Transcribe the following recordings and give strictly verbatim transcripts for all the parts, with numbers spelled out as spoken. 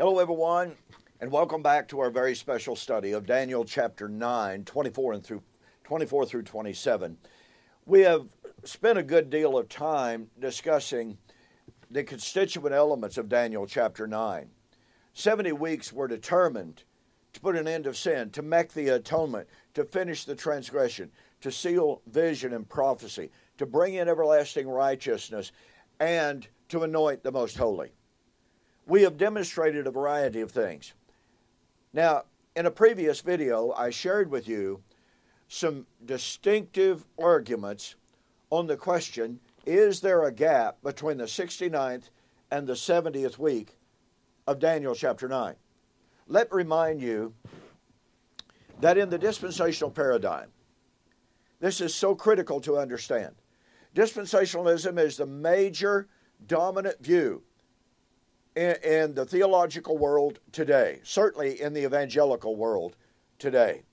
Hello, everyone, and welcome back to our very special study of Daniel chapter nine, twenty-four and through twenty-four through twenty-seven. We have spent a good deal of time discussing the constituent elements of Daniel chapter nine. Seventy weeks were determined to put an end of sin, to make the atonement, to finish the transgression, to seal vision and prophecy, to bring in everlasting righteousness, and to anoint the most holy. We have demonstrated a variety of things. Now, in a previous video, I shared with you some distinctive arguments on the question, is there a gap between the sixty-ninth and the seventieth week of Daniel chapter nine? Let me remind you that in the dispensational paradigm, this is so critical to understand. Dispensationalism is the major dominant view in, in the theological world today, certainly in the evangelical world today.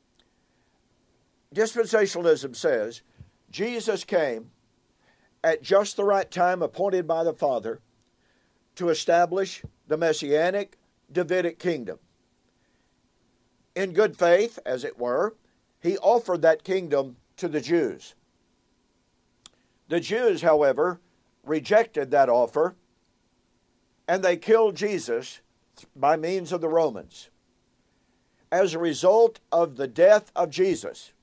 Dispensationalism says Jesus came at just the right time appointed by the Father to establish the Messianic Davidic kingdom. In good faith, as it were, he offered that kingdom to the Jews. The Jews, however, rejected that offer, and they killed Jesus by means of the Romans. As a result of the death of Jesus,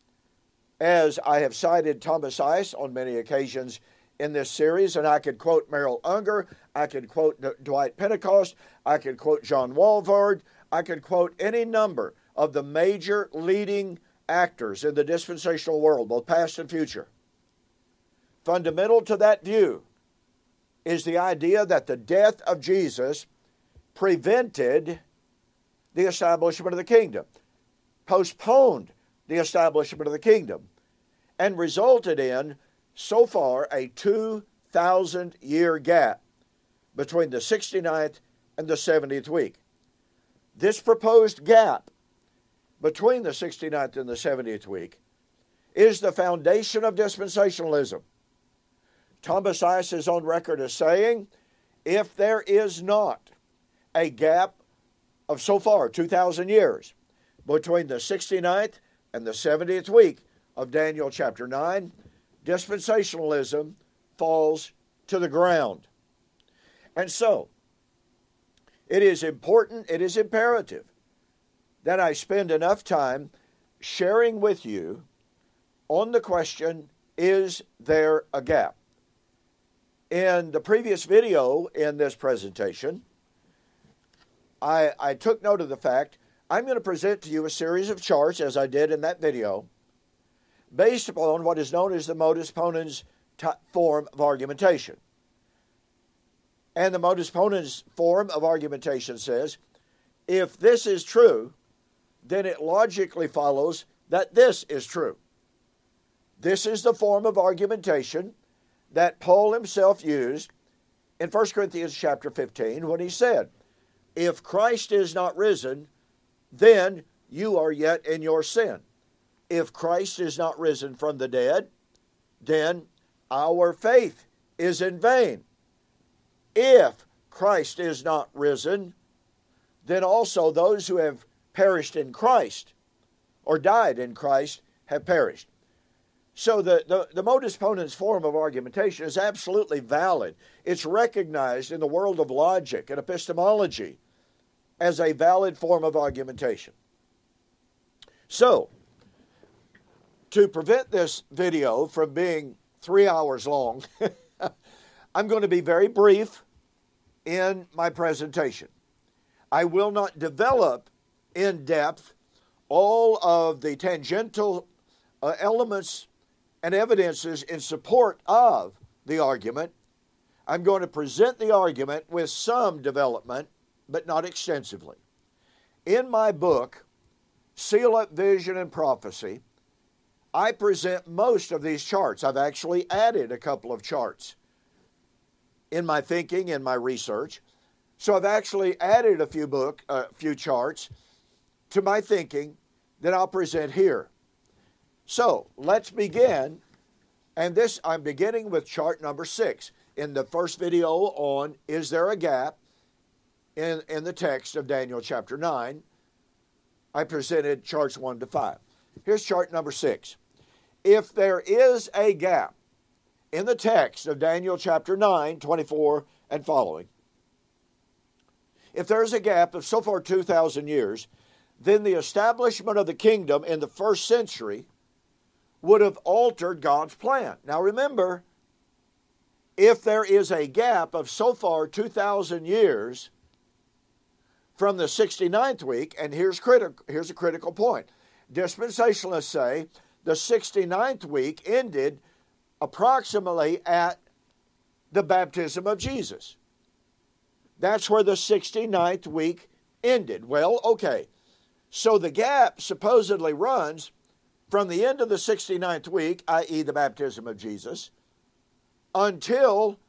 as I have cited Thomas Ice on many occasions in this series, and I could quote Merrill Unger, I could quote D- Dwight Pentecost, I could quote John Walvoord, I could quote any number of the major leading actors in the dispensational world, both past and future. Fundamental to that view is the idea that the death of Jesus prevented the establishment of the kingdom, postponed the establishment of the kingdom, and resulted in, so far, a two thousand year gap between the sixty-ninth and the seventieth week. This proposed gap between the sixty-ninth and the seventieth week is the foundation of dispensationalism. Thomas Ice is on record as saying, if there is not a gap of so far two thousand years between the sixty-ninth and the seventieth week of Daniel chapter nine, dispensationalism falls to the ground. And so, it is important, it is imperative that I spend enough time sharing with you on the question, is there a gap? In the previous video in this presentation, I, I took note of the fact I'm going to present to you a series of charts, as I did in that video, based upon what is known as the modus ponens t- form of argumentation. And the modus ponens form of argumentation says, if this is true, then it logically follows that this is true. This is the form of argumentation that Paul himself used in First Corinthians chapter fifteen when he said, if Christ is not risen, then you are yet in your sin. If Christ is not risen from the dead, then our faith is in vain. If Christ is not risen, then also those who have perished in Christ or died in Christ have perished. So the, the, the modus ponens form of argumentation is absolutely valid. It's recognized in the world of logic and epistemology as a valid form of argumentation. So, to prevent this video from being three hours long, I'm going to be very brief in my presentation. I will not develop in depth all of the tangential uh, elements and evidences in support of the argument. I'm going to present the argument with some development, but not extensively. In my book, Seal Up Vision and Prophecy, I present most of these charts. I've actually added a couple of charts in my thinking, in my research. So I've actually added a few book, a uh, few charts to my thinking that I'll present here. So let's begin, and this I'm beginning with chart number six. In the first video on Is There a Gap? in, in the text of Daniel chapter nine, I presented charts one to five. Here's chart number six. If there is a gap in the text of Daniel chapter nine, twenty-four and following, if there is a gap of so far two thousand years, then the establishment of the kingdom in the first century would have altered God's plan. Now remember, if there is a gap of so far two thousand years from the sixty-ninth week, and here's, critical, here's a critical point. Dispensationalists say the sixty-ninth week ended approximately at the baptism of Jesus. That's where the sixty-ninth week ended. Well, okay. So the gap supposedly runs from the end of the sixty-ninth week, that is the baptism of Jesus, until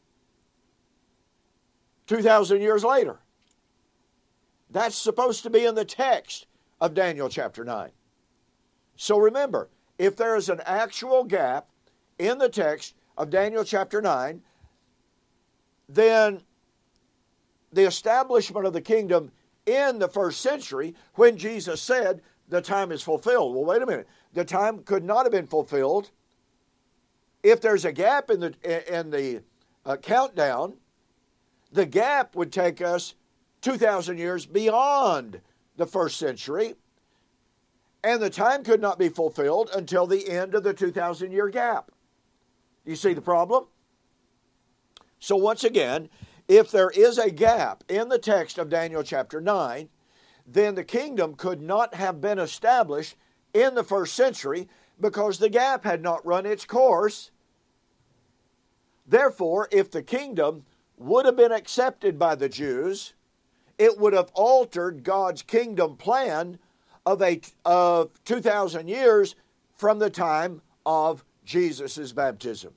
two thousand years later. That's supposed to be in the text of Daniel chapter nine. So remember, if there is an actual gap in the text of Daniel chapter nine, then the establishment of the kingdom in the first century, when Jesus said the time is fulfilled. Well, wait a minute. The time could not have been fulfilled. If there's a gap in the, in the uh, countdown, the gap would take us two thousand years beyond the first century, and the time could not be fulfilled until the end of the two thousand year gap. You see the problem? So once again, if there is a gap in the text of Daniel chapter nine, then the kingdom could not have been established in the first century because the gap had not run its course. Therefore, if the kingdom would have been accepted by the Jews, it would have altered God's kingdom plan of, a, of two thousand years from the time of Jesus' baptism.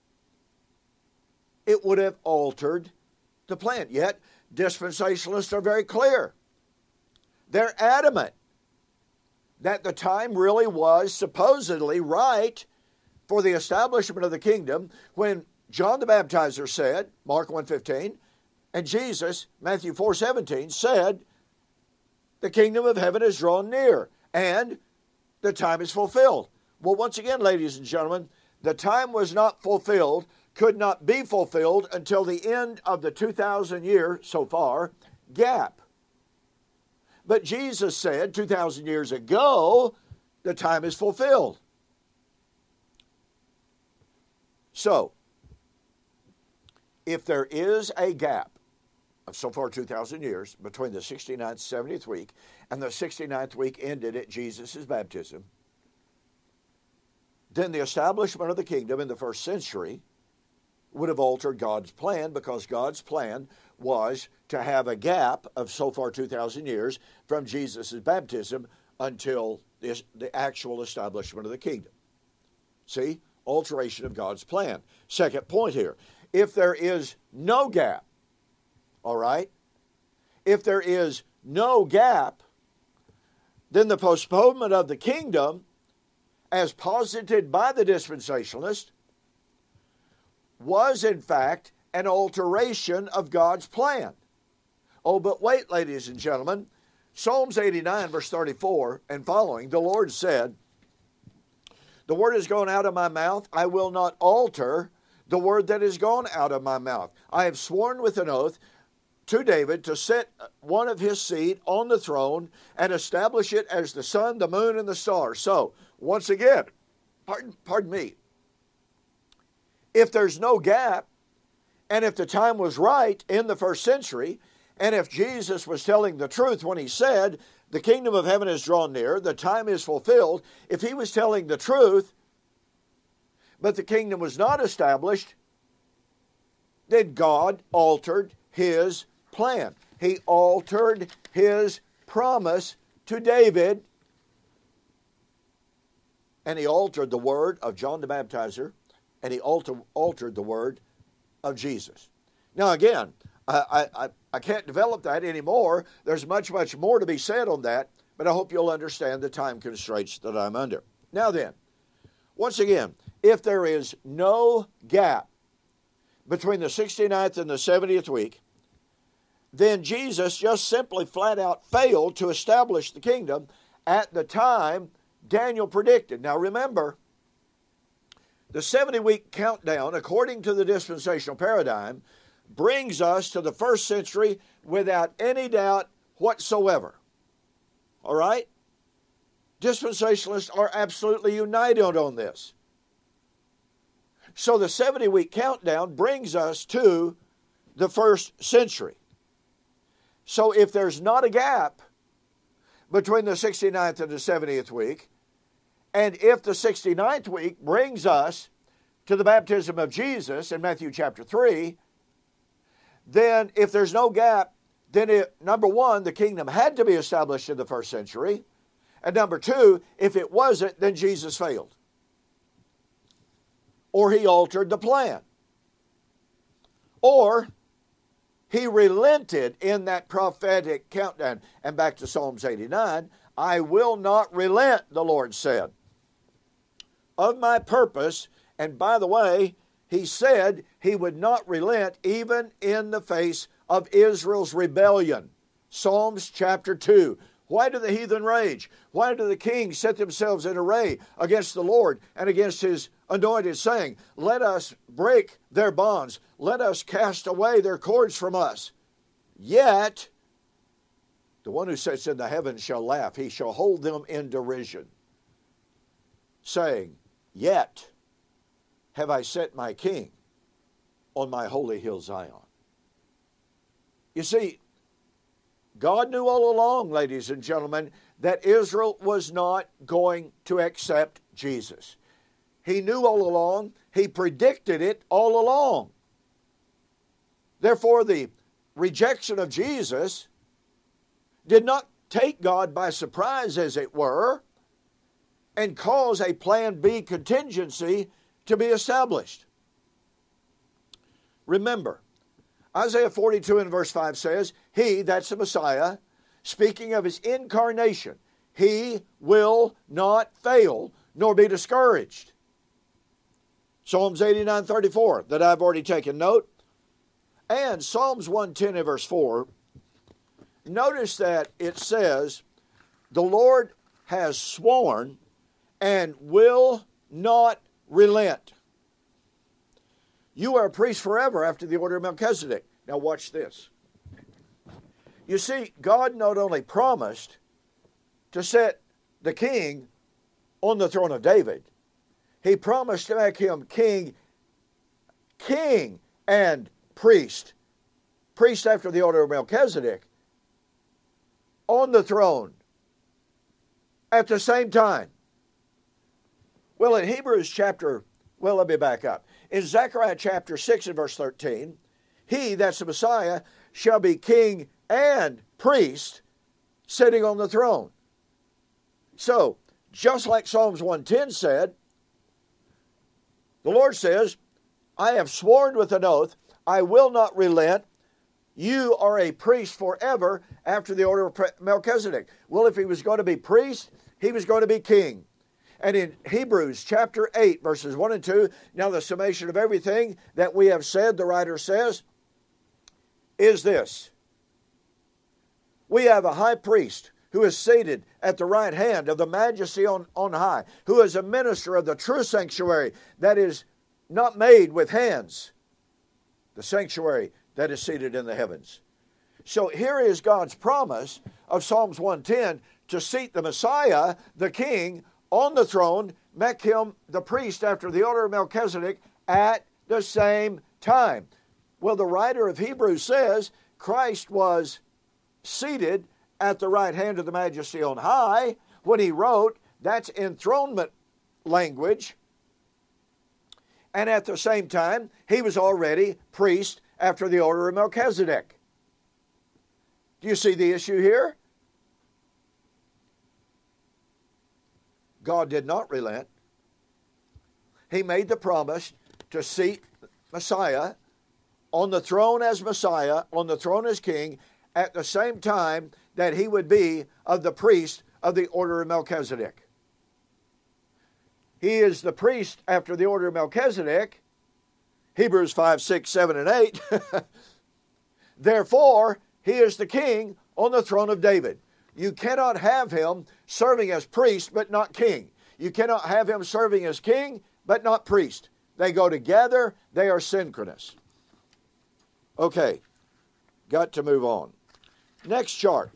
It would have altered the plan. Yet, dispensationalists are very clear. They're adamant that the time really was supposedly right for the establishment of the kingdom when John the Baptizer said, Mark one fifteen, and Jesus, Matthew four seventeen, said, the kingdom of heaven is drawn near, and the time is fulfilled. Well, once again, ladies and gentlemen, the time was not fulfilled, could not be fulfilled until the end of the two thousand year, so far, gap. But Jesus said two thousand years ago, the time is fulfilled. So, if there is a gap of so far two thousand years between the sixty-ninth, seventieth week and the sixty-ninth week ended at Jesus' baptism, then the establishment of the kingdom in the first century would have altered God's plan, because God's plan was to have a gap of so far two thousand years from Jesus' baptism until the, the actual establishment of the kingdom. See? Alteration of God's plan. Second point here. If there is no gap, all right? If there is no gap, then the postponement of the kingdom, as posited by the dispensationalist, was in fact an alteration of God's plan. Oh, but wait, ladies and gentlemen. Psalms eighty-nine, verse thirty-four and following, the Lord said, the word has gone out of my mouth, I will not alter the word that is gone out of my mouth. I have sworn with an oath to David to set one of his seed on the throne and establish it as the sun, the moon, and the stars. So, once again, pardon, pardon me, if there's no gap, and if the time was right in the first century, and if Jesus was telling the truth when he said, the kingdom of heaven is drawn near, the time is fulfilled, if he was telling the truth, but the kingdom was not established, then God altered his plan. He altered his promise to David, and he altered the word of John the Baptizer, and he alter, altered the word of Jesus. Now again, I, I, I can't develop that anymore. There's much, much more to be said on that, but I hope you'll understand the time constraints that I'm under. Now then, once again, if there is no gap between the sixty-ninth and the seventieth week, then Jesus just simply flat out failed to establish the kingdom at the time Daniel predicted. Now remember, the seventy-week countdown, according to the dispensational paradigm, brings us to the first century without any doubt whatsoever. All right? Dispensationalists are absolutely united on this. So the seventy-week countdown brings us to the first century. So if there's not a gap between the sixty-ninth and the seventieth week, and if the sixty-ninth week brings us to the baptism of Jesus in Matthew chapter three, then if there's no gap, then it, number one, the kingdom had to be established in the first century. And number two, if it wasn't, then Jesus failed. Or he altered the plan. Or he relented in that prophetic countdown. And back to Psalms eighty-nine, I will not relent, the Lord said, of my purpose. And by the way, he said he would not relent even in the face of Israel's rebellion. Psalms chapter two. Why do the heathen rage? Why do the kings set themselves in array against the Lord and against his anointed, saying, let us break their bonds. Let us cast away their cords from us. Yet, the one who sits in the heavens shall laugh. He shall hold them in derision, saying, yet have I set my king on my holy hill Zion. You see, God knew all along, ladies and gentlemen, that Israel was not going to accept Jesus. He knew all along. He predicted it all along. Therefore, the rejection of Jesus did not take God by surprise, as it were, and cause a plan B contingency to be established. Remember, Isaiah forty-two and verse five says, he, that's the Messiah, speaking of his incarnation, he will not fail nor be discouraged. Psalms eighty-nine thirty-four, that I've already taken note. And Psalms one ten and verse four, notice that it says, the Lord has sworn and will not relent. You are a priest forever after the order of Melchizedek. Now watch this. You see, God not only promised to set the king on the throne of David, he promised to make him king, king and priest, priest after the order of Melchizedek, on the throne at the same time. Well, in Hebrews chapter, well, let me back up. In Zechariah chapter six and verse thirteen, he, that's the Messiah, shall be king and priest sitting on the throne. So, just like Psalms one ten said, the Lord says, I have sworn with an oath, I will not relent. You are a priest forever after the order of Melchizedek. Well, if he was going to be priest, he was going to be king. And in Hebrews chapter eight, verses one and two, now the summation of everything that we have said, the writer says, is this. We have a high priest who is seated at the right hand of the majesty on, on high, who is a minister of the true sanctuary that is not made with hands, the sanctuary that is seated in the heavens. So here is God's promise of Psalms one ten to seat the Messiah, the king, on the throne, make him the priest after the order of Melchizedek at the same time. Well, the writer of Hebrews says Christ was seated at the right hand of the majesty on high when he wrote. That's enthronement language. And at the same time, he was already priest after the order of Melchizedek. Do you see the issue here? God did not relent. He made the promise to seat Messiah on the throne as Messiah, on the throne as king, at the same time that he would be of the priest of the order of Melchizedek. He is the priest after the order of Melchizedek, Hebrews five, six, seven, and eight. Therefore, He is the king on the throne of David. You cannot have him serving as priest but not king. You cannot have him serving as king but not priest. They go together. They are synchronous. Okay, got to move on. Next chart.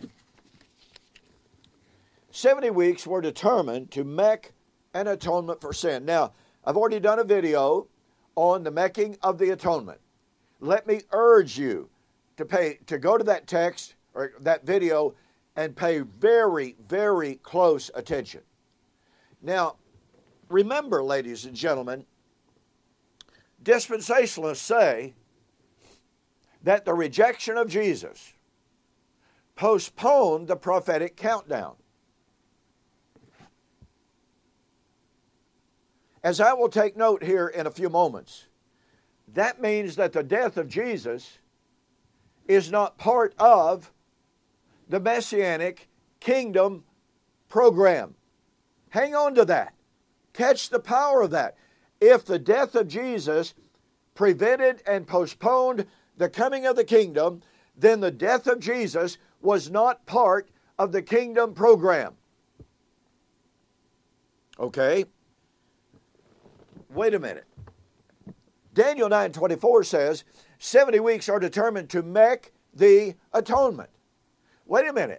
seventy weeks were determined to make an atonement for sin. Now, I've already done a video on the making of the atonement. Let me urge you to pay to go to that text or that video and pay very, very close attention. Now, remember, ladies and gentlemen, dispensationalists say that the rejection of Jesus postponed the prophetic countdown. As I will take note here in a few moments, that means that the death of Jesus is not part of the Messianic kingdom program. Hang on to that. Catch the power of that. If the death of Jesus prevented and postponed the coming of the kingdom, then the death of Jesus was not part of the kingdom program. Okay? Wait a minute. Daniel nine twenty-four says, seventy weeks are determined to make the atonement. Wait a minute.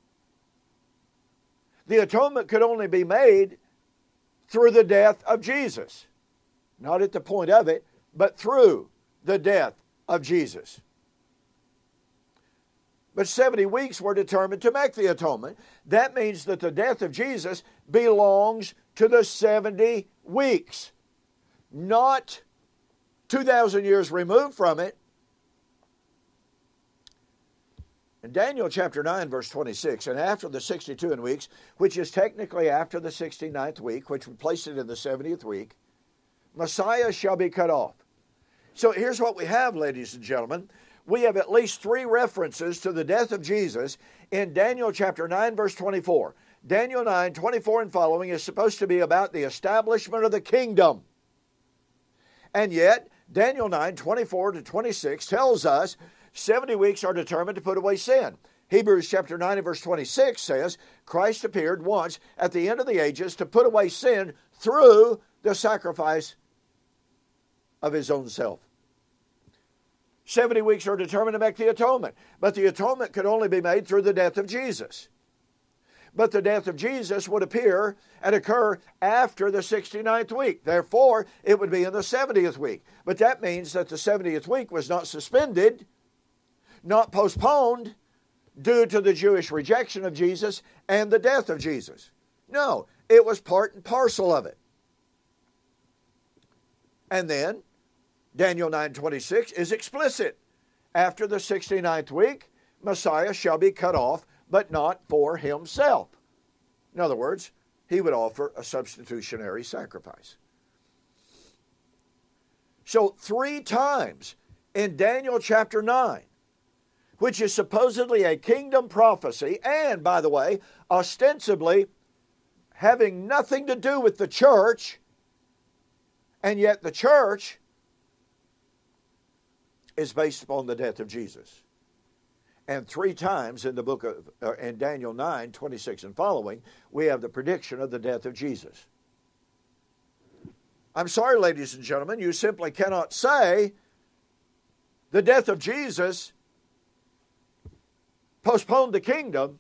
The atonement could only be made through the death of Jesus. Not at the point of it, but through the death of Jesus. But seventy weeks were determined to make the atonement. That means that the death of Jesus belongs to the seventy weeks. Not two thousand years removed from it. In Daniel chapter nine, verse twenty-six, and after the sixty-two and weeks, which is technically after the sixty-ninth week, which would place it in the seventieth week, Messiah shall be cut off. So here's what we have, ladies and gentlemen. We have at least three references to the death of Jesus in Daniel chapter nine, verse twenty-four. Daniel nine, twenty-four and following is supposed to be about the establishment of the kingdom. And yet, Daniel nine, twenty-four to twenty-six tells us seventy weeks are determined to put away sin. Hebrews chapter nine and verse twenty-six says, Christ appeared once at the end of the ages to put away sin through the sacrifice of his own self. seventy weeks are determined to make the atonement. But the atonement could only be made through the death of Jesus. But the death of Jesus would appear and occur after the sixty-ninth week. Therefore, it would be in the seventieth week. But that means that the seventieth week was not suspended, not postponed, due to the Jewish rejection of Jesus and the death of Jesus. No, it was part and parcel of it. And then, Daniel nine twenty-six is explicit. After the sixty-ninth week, Messiah shall be cut off, but not for himself. In other words, he would offer a substitutionary sacrifice. So three times in Daniel chapter nine, which is supposedly a kingdom prophecy, and, by the way, ostensibly having nothing to do with the church, and yet the church is based upon the death of Jesus. And three times in the book of uh, in Daniel nine, twenty-six and following, we have the prediction of the death of Jesus. I'm sorry, ladies and gentlemen, you simply cannot say the death of Jesus postponed the kingdom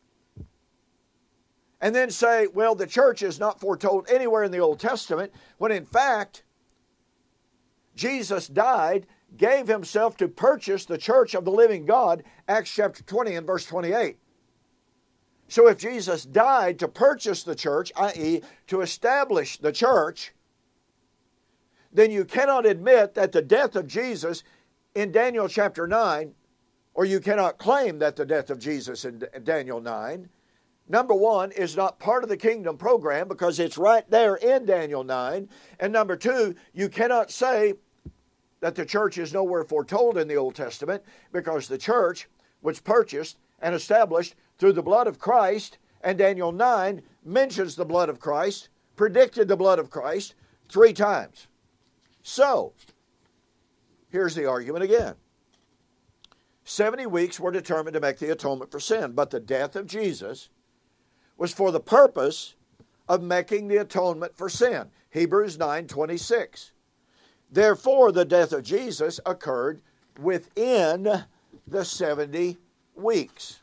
and then say, well, the church is not foretold anywhere in the Old Testament, when in fact, Jesus died, gave himself to purchase the church of the living God, Acts chapter twenty and verse twenty-eight. So if Jesus died to purchase the church, that is to establish the church, then you cannot admit that the death of Jesus in Daniel chapter nine, or you cannot claim that the death of Jesus in Daniel nine, number one, is not part of the kingdom program because it's right there in Daniel nine. And number two, you cannot say that the church is nowhere foretold in the Old Testament because the church was purchased and established through the blood of Christ, and Daniel nine mentions the blood of Christ, predicted the blood of Christ three times. So, here's the argument again. seventy weeks were determined to make the atonement for sin, but the death of Jesus was for the purpose of making the atonement for sin. Hebrews nine twenty-six. Therefore, the death of Jesus occurred within the seventy weeks.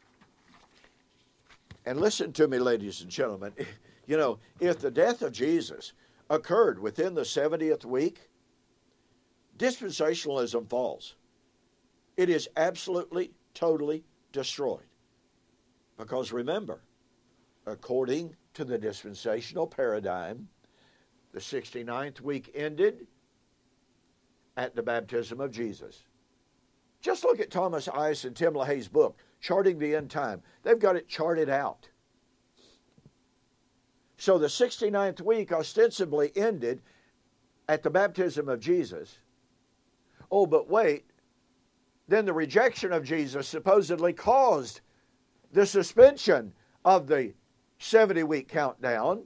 And listen to me, ladies and gentlemen. You know, if the death of Jesus occurred within the seventieth week, dispensationalism falls. It is absolutely, totally destroyed. Because remember, according to the dispensational paradigm, the sixty-ninth week ended at the baptism of Jesus. Just look at Thomas Ice and Tim LaHaye's book, Charting the End Time. They've got it charted out. So the sixty-ninth week ostensibly ended at the baptism of Jesus. Oh, but wait, then the rejection of Jesus supposedly caused the suspension of the seventy-week countdown.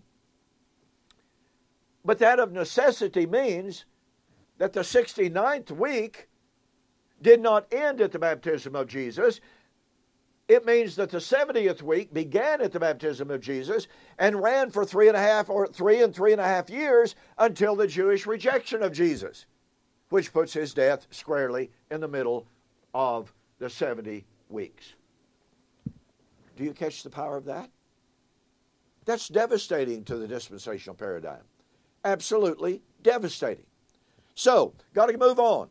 But that of necessity means that the sixty-ninth week did not end at the baptism of Jesus. It means that the seventieth week began at the baptism of Jesus and ran for three and a half or three and three and a half years until the Jewish rejection of Jesus, which puts his death squarely in the middle of the seventy weeks. Do you catch the power of that? That's devastating to the dispensational paradigm. Absolutely devastating. So, got to move on.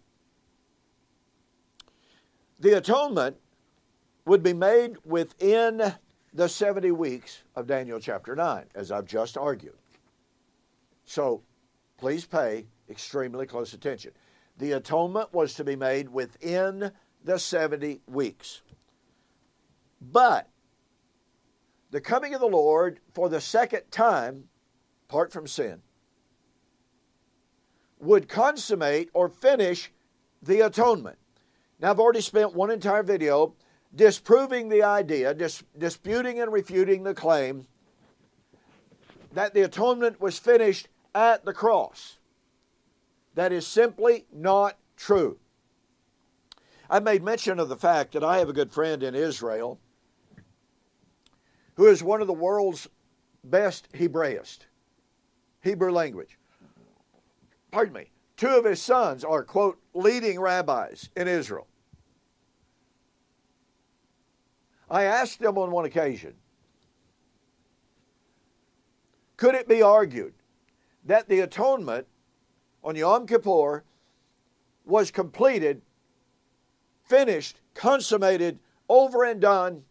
The atonement would be made within the seventy weeks of Daniel chapter nine, as I've just argued. So, please pay extremely close attention. The atonement was to be made within the seventy weeks. But the coming of the Lord for the second time, apart from sin, would consummate or finish the atonement. Now, I've already spent one entire video disproving the idea, dis- disputing and refuting the claim that the atonement was finished at the cross. That is simply not true. I made mention of the fact that I have a good friend in Israel who is one of the world's best Hebraists, Hebrew language. Pardon me. Two of his sons are, quote, leading rabbis in Israel. I asked them on one occasion, could it be argued that the atonement on Yom Kippur was completed, finished, consummated, over and done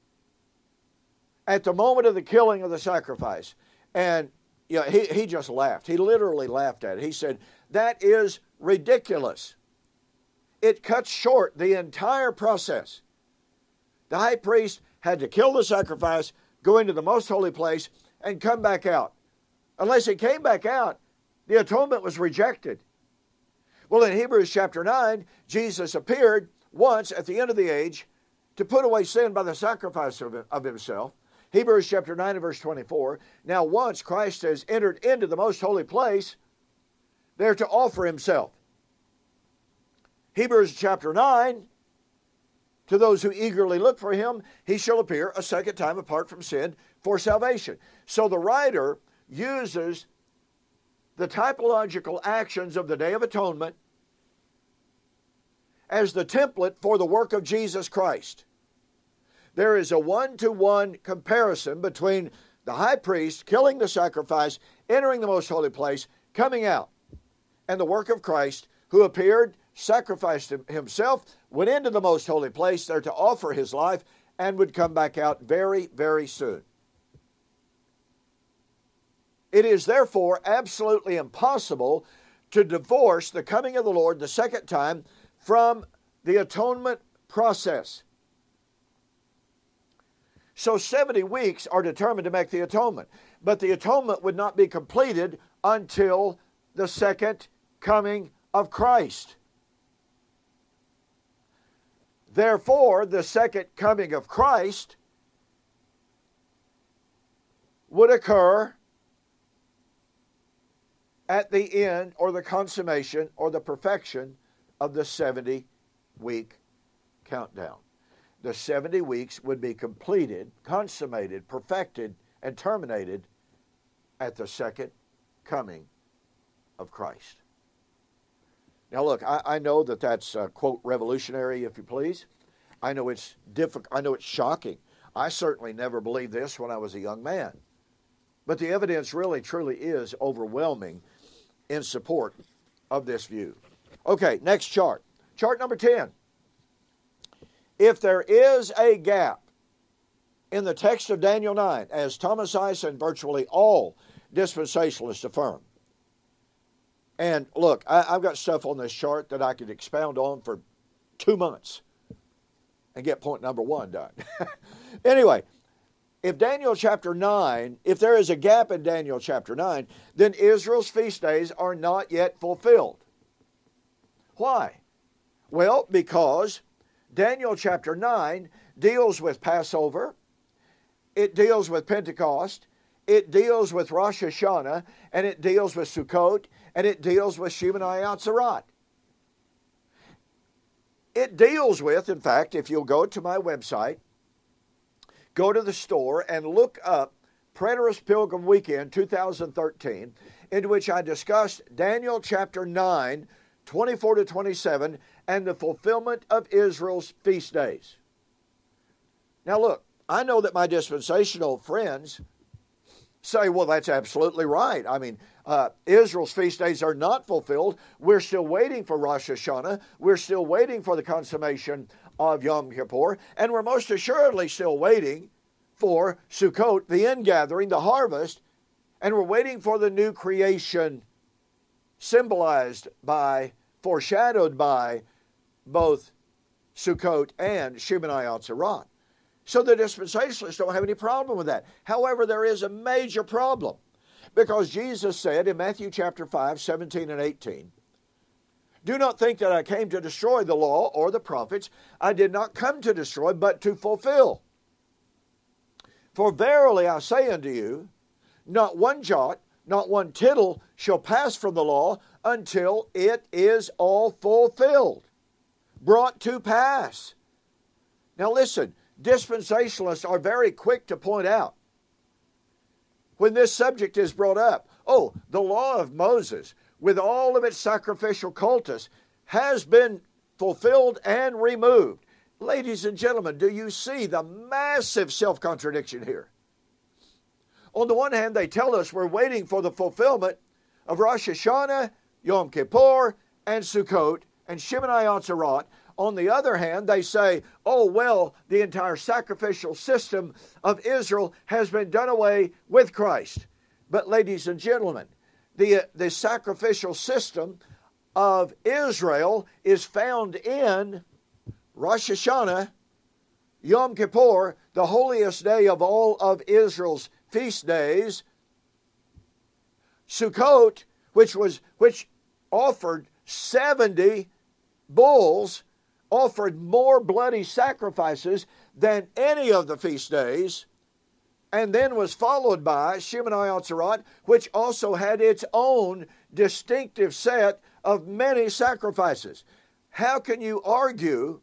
at the moment of the killing of the sacrifice? And you know, he, he just laughed. He literally laughed at it. He said, that is ridiculous. It cuts short the entire process. The high priest had to kill the sacrifice, go into the most holy place, and come back out. Unless he came back out, the atonement was rejected. Well, in Hebrews chapter nine, Jesus appeared once at the end of the age to put away sin by the sacrifice of, of himself. Hebrews chapter nine and verse twenty-four. Now once Christ has entered into the most holy place, there to offer himself. Hebrews chapter nine, to those who eagerly look for him, he shall appear a second time apart from sin for salvation. So the writer uses the typological actions of the Day of Atonement as the template for the work of Jesus Christ. There is a one-to-one comparison between the high priest killing the sacrifice, entering the most holy place, coming out, and the work of Christ, who appeared, sacrificed himself, went into the most holy place there to offer his life, and would come back out very, very soon. It is therefore absolutely impossible to divorce the coming of the Lord the second time from the atonement process. So seventy weeks are determined to make the atonement. But the atonement would not be completed until the second coming of Christ. Therefore, the second coming of Christ would occur at the end or the consummation or the perfection of the seventy-week countdown. The seventy weeks would be completed, consummated, perfected, and terminated at the second coming of Christ. Now look, I, I know that that's, uh, quote, revolutionary, if you please. I know it's difficult. I know it's shocking. I certainly never believed this when I was a young man. But the evidence really, truly is overwhelming in support of this view. Okay, next chart. Chart number ten. If there is a gap in the text of Daniel nine, as Thomas Ice and virtually all dispensationalists affirm, and look, I, I've got stuff on this chart that I could expound on for two months and get point number one done. Anyway, if Daniel chapter nine, if there is a gap in Daniel chapter nine, then Israel's feast days are not yet fulfilled. Why? Well, because Daniel chapter nine deals with Passover, it deals with Pentecost, it deals with Rosh Hashanah, and it deals with Sukkot, and it deals with Shemini Atzeret. It deals with, in fact, if you'll go to my website, go to the store and look up Preterist Pilgrim Weekend two thousand thirteen, in which I discussed Daniel chapter nine, twenty-four to twenty-seven, and the fulfillment of Israel's feast days. Now look, I know that my dispensational friends say, well, that's absolutely right. I mean, uh, Israel's feast days are not fulfilled. We're still waiting for Rosh Hashanah. We're still waiting for the consummation of Yom Kippur. And we're most assuredly still waiting for Sukkot, the ingathering, the harvest. And we're waiting for the new creation symbolized by, foreshadowed by both Sukkot and Shemini Atzeret. So the dispensationalists don't have any problem with that. However, there is a major problem, because Jesus said in Matthew chapter five, seventeen and eighteen, "Do not think that I came to destroy the law or the prophets. I did not come to destroy, but to fulfill. For verily I say unto you, not one jot, not one tittle shall pass from the law until it is all fulfilled," brought to pass. Now listen, dispensationalists are very quick to point out, when this subject is brought up, oh, the law of Moses, with all of its sacrificial cultus, has been fulfilled and removed. Ladies and gentlemen, do you see the massive self-contradiction here? On the one hand, they tell us we're waiting for the fulfillment of Rosh Hashanah, Yom Kippur, and Sukkot, and Shemini Atzeret. On the other hand, they say, oh, well, the entire sacrificial system of Israel has been done away with Christ. But ladies and gentlemen, the, the sacrificial system of Israel is found in Rosh Hashanah, Yom Kippur, the holiest day of all of Israel's feast days, Sukkot, which was which offered seventy bulls, offered more bloody sacrifices than any of the feast days, and then was followed by Shemini Atzeret, which also had its own distinctive set of many sacrifices. How can you argue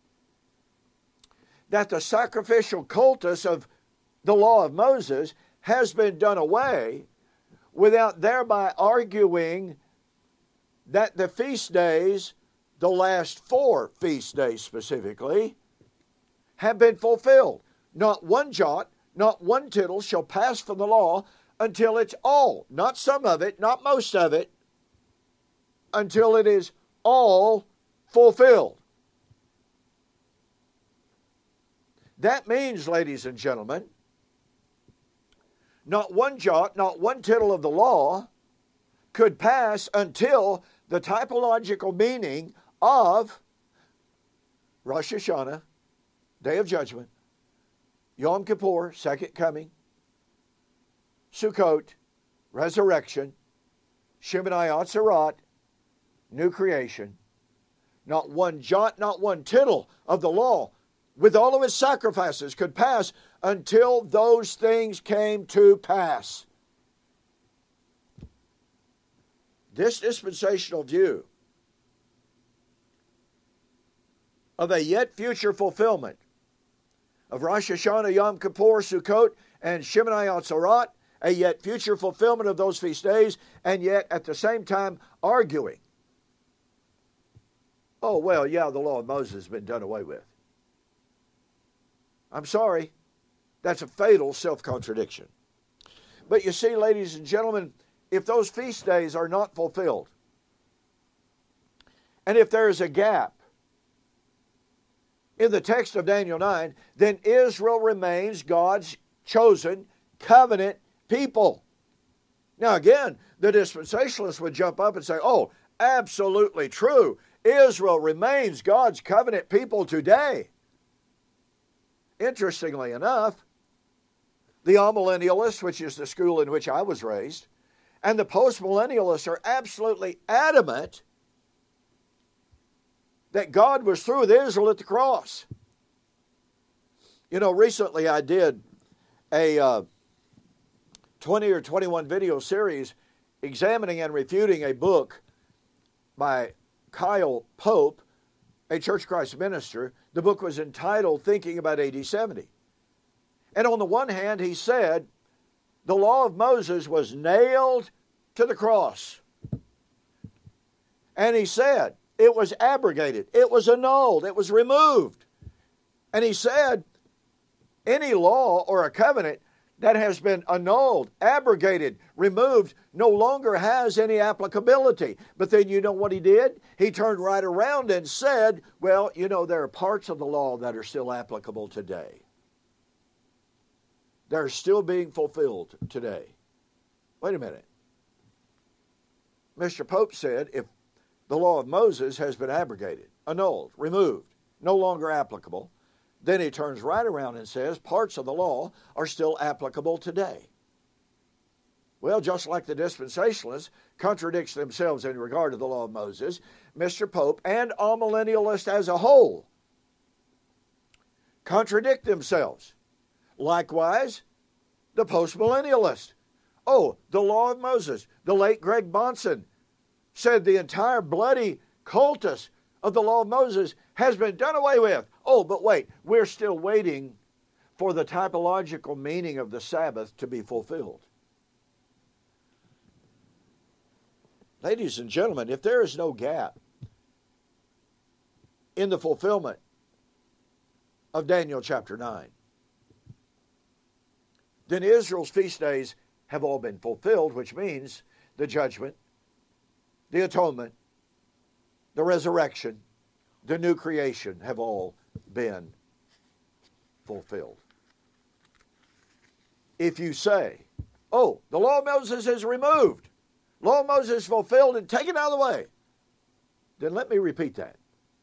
that the sacrificial cultus of the law of Moses has been done away without thereby arguing that the feast days, the last four feast days specifically, have been fulfilled? Not one jot, not one tittle shall pass from the law until it's all, not some of it, not most of it, until it is all fulfilled. That means, ladies and gentlemen, not one jot, not one tittle of the law could pass until the typological meaning of Rosh Hashanah, Day of Judgment, Yom Kippur, Second Coming, Sukkot, Resurrection, Shemini Atzeret, New Creation. Not one jot, not one tittle of the law, with all of its sacrifices, could pass until those things came to pass. This dispensational view of a yet future fulfillment of Rosh Hashanah, Yom Kippur, Sukkot, and Shemini Atzarat, a yet future fulfillment of those feast days, and yet at the same time arguing, oh, well, yeah, the law of Moses has been done away with. I'm sorry. That's a fatal self-contradiction. But you see, ladies and gentlemen, if those feast days are not fulfilled, and if there is a gap in the text of Daniel nine, then Israel remains God's chosen covenant people. Now again, the dispensationalists would jump up and say, oh, absolutely true. Israel remains God's covenant people today. Interestingly enough, the amillennialists, which is the school in which I was raised, and the postmillennialists are absolutely adamant that God was through with Israel at the cross. You know, recently I did a uh, twenty or twenty-one video series examining and refuting a book by Kyle Pope, a Church of Christ minister. The book was entitled Thinking About A D seventy. And on the one hand, he said the law of Moses was nailed to the cross. And he said it was abrogated, it was annulled, it was removed. And he said any law or a covenant that has been annulled, abrogated, removed, no longer has any applicability. But then you know what he did? He turned right around and said, well, you know, there are parts of the law that are still applicable today. They're still being fulfilled today. Wait a minute. Mister Pope said if the law of Moses has been abrogated, annulled, removed, no longer applicable, then he turns right around and says parts of the law are still applicable today. Well, just like the dispensationalists contradicts themselves in regard to the law of Moses, Mister Pope and amillennialists as a whole contradict themselves. Likewise, the postmillennialist. Oh, the law of Moses. The late Greg Bonson said the entire bloody cultus of the law of Moses has been done away with. Oh, but wait, we're still waiting for the typological meaning of the Sabbath to be fulfilled. Ladies and gentlemen, if there is no gap in the fulfillment of Daniel chapter nine, then Israel's feast days have all been fulfilled, which means the judgment, the atonement, the resurrection, the new creation have all been fulfilled. If you say, oh, the law of Moses is removed, law of Moses is fulfilled and taken out of the way, then let me repeat that.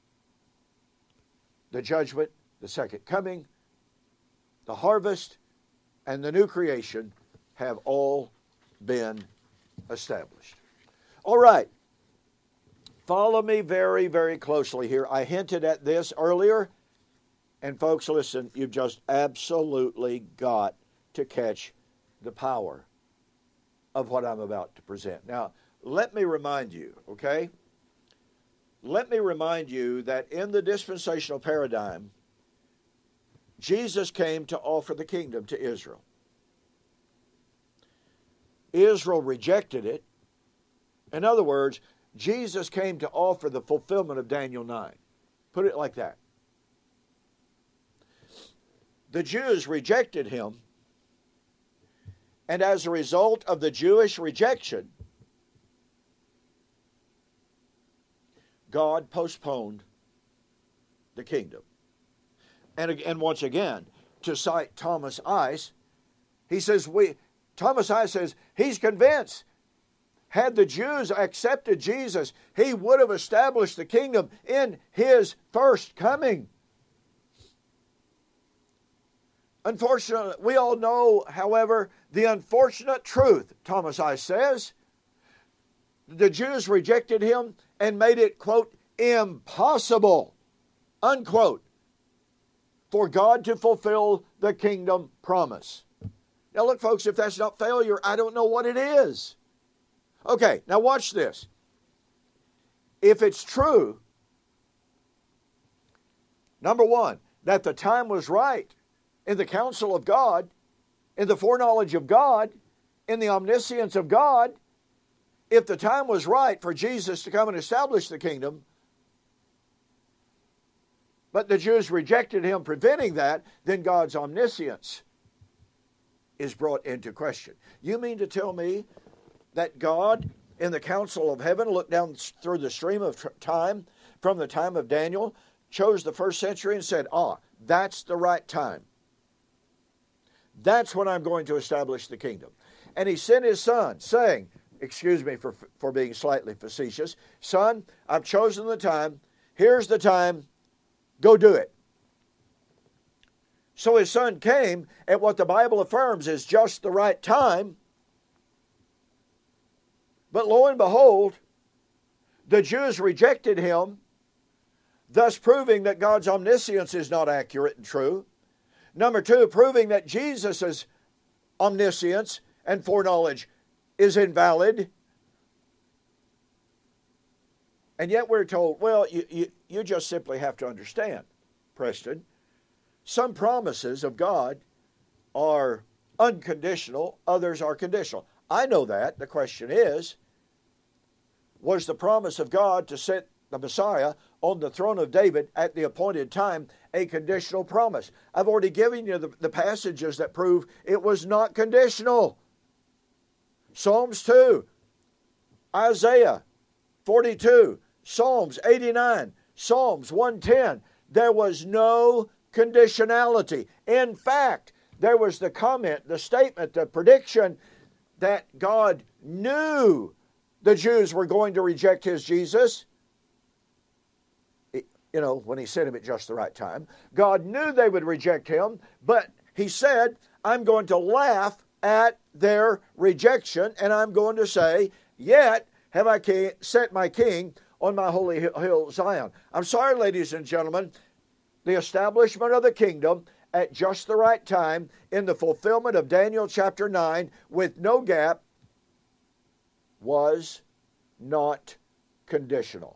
The judgment, the second coming, the harvest, and the new creation have all been established. All right. Follow me very, very closely here. I hinted at this earlier. And folks, listen, you've just absolutely got to catch the power of what I'm about to present. Now, let me remind you, okay? Let me remind you that in the dispensational paradigm, Jesus came to offer the kingdom to Israel. Israel rejected it. In other words, Jesus came to offer the fulfillment of Daniel nine. Put it like that. The Jews rejected him, and as a result of the Jewish rejection, God postponed the kingdom. And, and once again, to cite Thomas Ice, he says, we, Thomas Ice says, he's convinced had the Jews accepted Jesus, he would have established the kingdom in his first coming. Unfortunately, we all know, however, the unfortunate truth, Thomas Ice says. The Jews rejected him and made it, quote, impossible, unquote, for God to fulfill the kingdom promise. Now look, folks, if that's not failure, I don't know what it is. Okay, now watch this. If it's true Number one, that the time was right in the counsel of God, in the foreknowledge of God, in the omniscience of God. If the time was right for Jesus to come and establish the kingdom, but the Jews rejected him, preventing that, then God's omniscience is brought into question. You mean to tell me that God, in the council of heaven, looked down through the stream of time, from the time of Daniel, chose the first century and said, ah, that's the right time. That's when I'm going to establish the kingdom. And he sent his son, saying, excuse me for, for being slightly facetious, son, I've chosen the time. Here's the time. Go do it. So his son came at what the Bible affirms is just the right time. But lo and behold, the Jews rejected him, thus proving that God's omniscience is not accurate and true. Number two, proving that Jesus' omniscience and foreknowledge is invalid. And yet we're told, well, you, you, you just simply have to understand, Preston, some promises of God are unconditional, others are conditional. I know that. The question is, was the promise of God to set the Messiah on the throne of David at the appointed time a conditional promise? I've already given you the, the passages that prove it was not conditional. Psalms two, Isaiah forty-two, Psalms eighty-nine, Psalms one ten. There was no conditionality. In fact, there was the comment, the statement, the prediction that God knew the Jews were going to reject his Jesus. You know, when he sent him at just the right time. God knew they would reject him, but he said, I'm going to laugh at their rejection, and I'm going to say, yet have I set my king on my holy hill Zion. I'm sorry, ladies and gentlemen, the establishment of the kingdom at just the right time in the fulfillment of Daniel chapter nine with no gap was not conditional.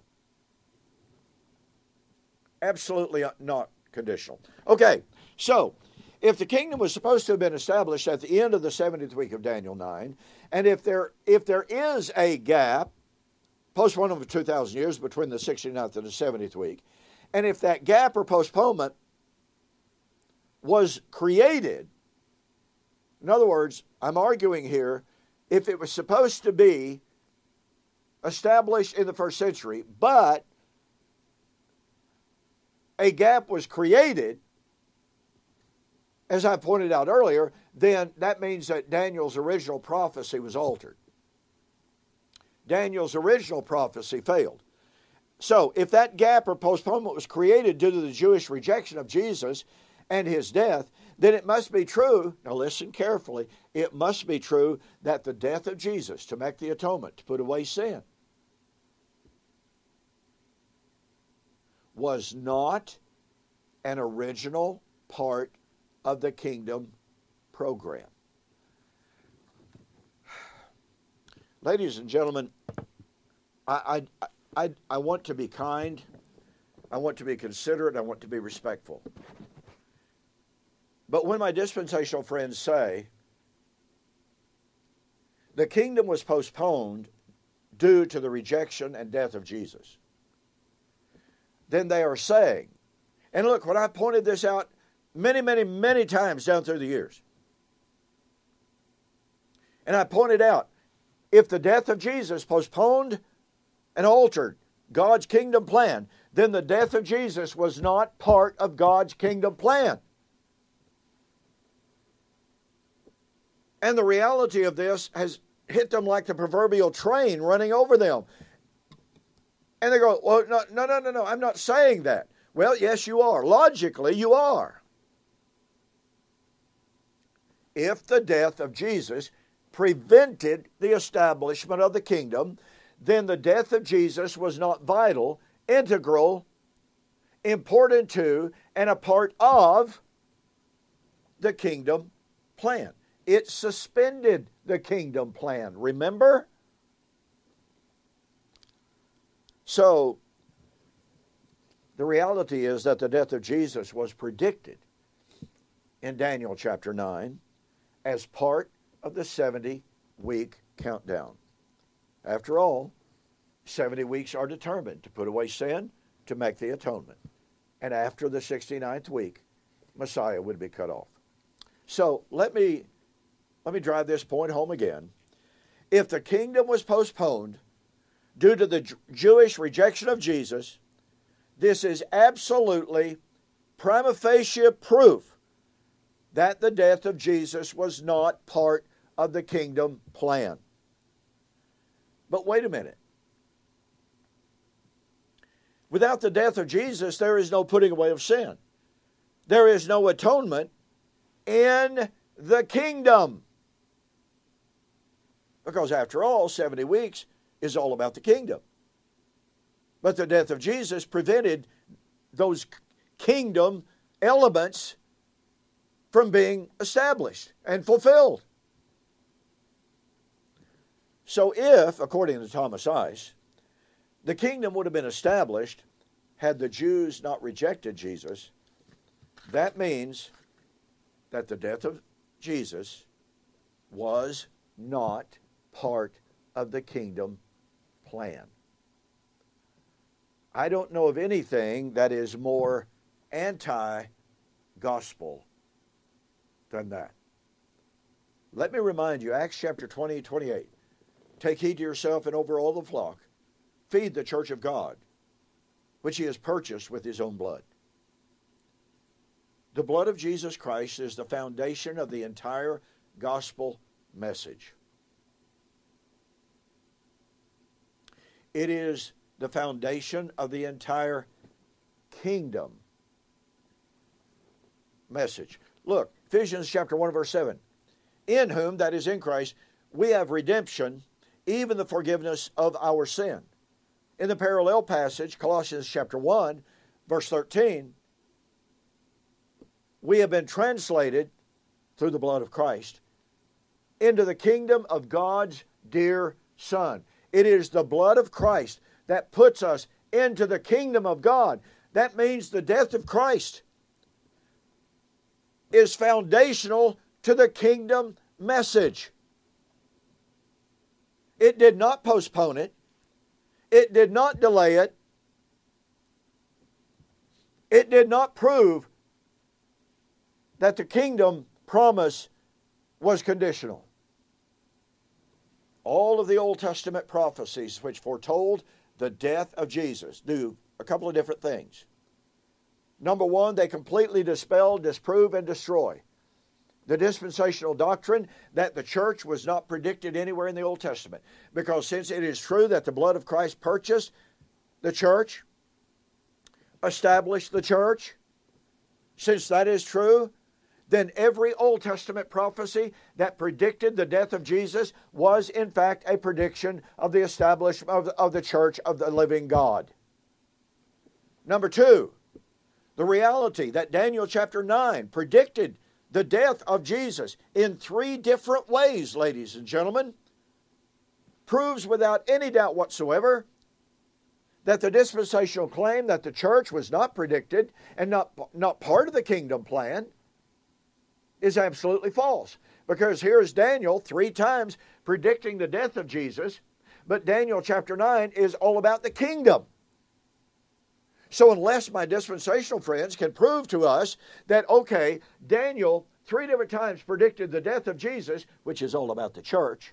Absolutely not conditional. Okay, so if the kingdom was supposed to have been established at the end of the seventieth week of Daniel nine, and if there if there is a gap, postponement of two thousand years between the sixty-ninth and the seventieth week, and if that gap or postponement was created, in other words, I'm arguing here, if it was supposed to be established in the first century, but a gap was created, as I pointed out earlier, then that means that Daniel's original prophecy was altered. Daniel's original prophecy failed. So if that gap or postponement was created due to the Jewish rejection of Jesus and his death, then it must be true, now listen carefully, it must be true that the death of Jesus to make the atonement, to put away sin, was not an original part of the kingdom program. Ladies and gentlemen, I, I, I, I want to be kind, I want to be considerate, I want to be respectful. But when my dispensational friends say the kingdom was postponed due to the rejection and death of Jesus, then they are saying, and look, when I pointed this out many, many, many times down through the years, and I pointed out, if the death of Jesus postponed and altered God's kingdom plan, then the death of Jesus was not part of God's kingdom plan. And the reality of this has hit them like the proverbial train running over them. And they go, well, no, no, no, no, no, I'm not saying that. Well, yes, you are. Logically, you are. If the death of Jesus prevented the establishment of the kingdom, then the death of Jesus was not vital, integral, important to, and a part of the kingdom plan. It suspended the kingdom plan, remember? So, The reality is that the death of Jesus was predicted in Daniel chapter nine as part of the seventy-week countdown. After all, seventy weeks are determined to put away sin, to make the atonement. And after the sixty-ninth week, Messiah would be cut off. So let me, let me drive this point home again. If the kingdom was postponed due to the Jewish rejection of Jesus, this is absolutely prima facie proof that the death of Jesus was not part of the kingdom plan. But wait a minute. Without the death of Jesus, there is no putting away of sin. There is no atonement in the kingdom. Because after all, seventy weeks is all about the kingdom. But the death of Jesus prevented those kingdom elements from being established and fulfilled. So if, according to Thomas Ice, the kingdom would have been established had the Jews not rejected Jesus, that means that the death of Jesus was not part of the kingdom plan. I don't know of anything that is more anti-gospel than that. Let me remind you, Acts chapter twenty, twenty-eight. Take heed to yourself and over all the flock. Feed the church of God, which he has purchased with his own blood. The blood of Jesus Christ is the foundation of the entire gospel message. It is the foundation of the entire kingdom message. Look, Ephesians chapter one, verse seven. In whom, that is in Christ, we have redemption, even the forgiveness of our sin. In the parallel passage, Colossians chapter one, verse thirteen, we have been translated through the blood of Christ into the kingdom of God's dear Son. It is the blood of Christ that puts us into the kingdom of God. That means the death of Christ is foundational to the kingdom message. It did not postpone it. It did not delay it. It did not prove that the kingdom promise was conditional. All of the Old Testament prophecies which foretold the death of Jesus do a couple of different things. Number one, they completely dispel, disprove, and destroy the dispensational doctrine that the church was not predicted anywhere in the Old Testament. Because since it is true that the blood of Christ purchased the church, established the church, since that is true, then every Old Testament prophecy that predicted the death of Jesus was in fact a prediction of the establishment of the, of the church of the living God. Number two, the reality that Daniel chapter nine predicted the death of Jesus in three different ways, ladies and gentlemen, proves without any doubt whatsoever that the dispensational claim that the church was not predicted and not, not part of the kingdom plan is absolutely false. Because here is Daniel three times predicting the death of Jesus, but Daniel chapter nine is all about the kingdom. So unless my dispensational friends can prove to us that, okay, Daniel three different times predicted the death of Jesus, which is all about the church,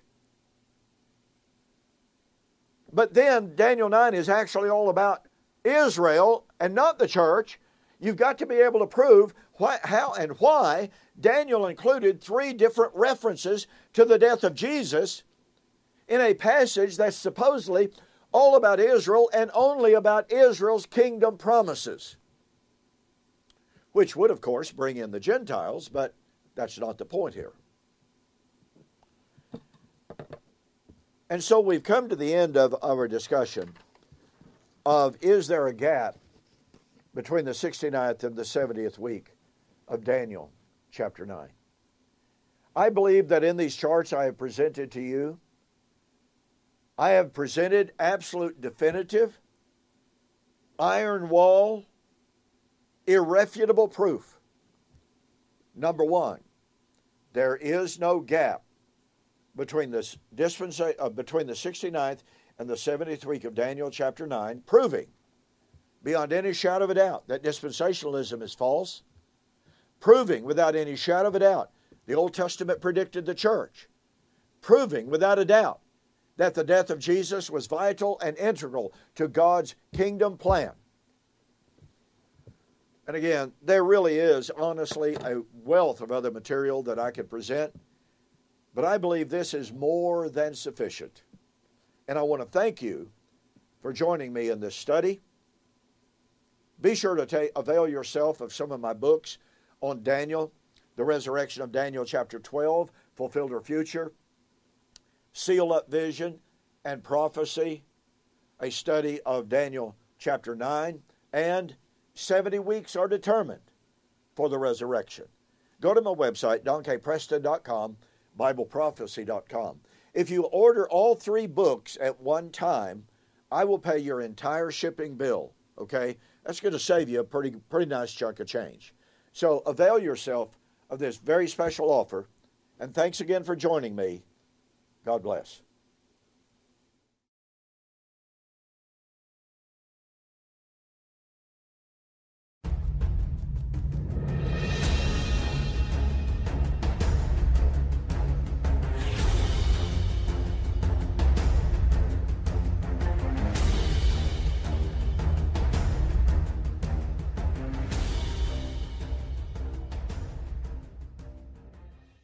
but then Daniel nine is actually all about Israel and not the church, you've got to be able to prove why, how and why Daniel included three different references to the death of Jesus in a passage that's supposedly all about Israel and only about Israel's kingdom promises. Which would, of course, bring in the Gentiles, but that's not the point here. And so we've come to the end of our discussion of, is there a gap between the sixty-ninth and the seventieth week of Daniel chapter nine? I believe that in these charts I have presented to you, I have presented absolute definitive, iron wall irrefutable proof. Number one, there is no gap between the dispensa- uh, between the sixty-ninth and the seventieth week of Daniel chapter nine, proving beyond any shadow of a doubt that dispensationalism is false, proving without any shadow of a doubt the Old Testament predicted the church, proving without a doubt that the death of Jesus was vital and integral to God's kingdom plan. And again, there really is, honestly, a wealth of other material that I could present, but I believe this is more than sufficient. And I want to thank you for joining me in this study. Be sure to ta- avail yourself of some of my books on Daniel, the resurrection of Daniel chapter twelve, Fulfilled or Future, Seal Up Vision and Prophecy, a study of Daniel chapter nine, and seventy weeks are determined for the resurrection. Go to my website, don k preston dot com, bible prophecy dot com. If you order all three books at one time, I will pay your entire shipping bill, okay? That's going to save you a pretty, pretty nice chunk of change. So avail yourself of this very special offer, and thanks again for joining me. God bless.